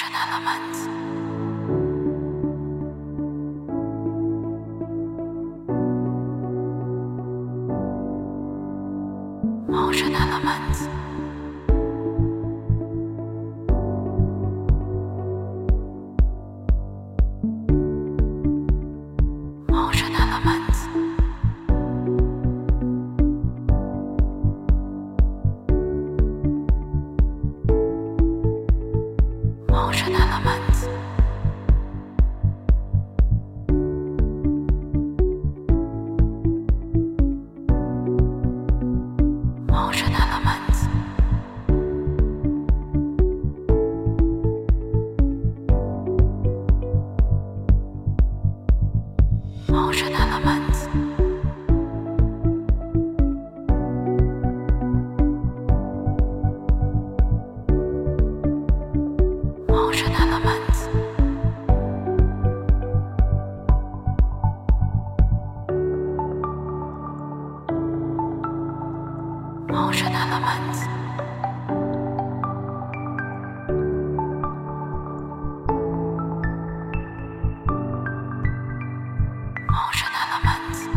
Motion Elements. Motion Elements. Motion Elements. Motion Elements. Motion Elements. Motion Elements. Motion Elements. Motion Elements. Motion Elements.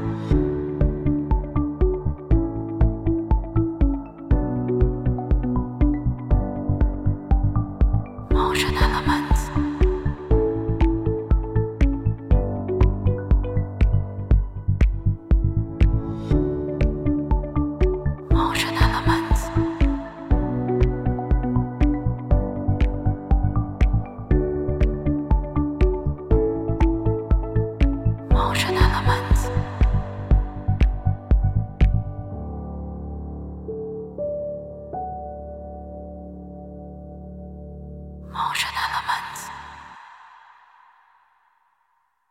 Motion Elements. Motion Elements. Motion Elements. Motion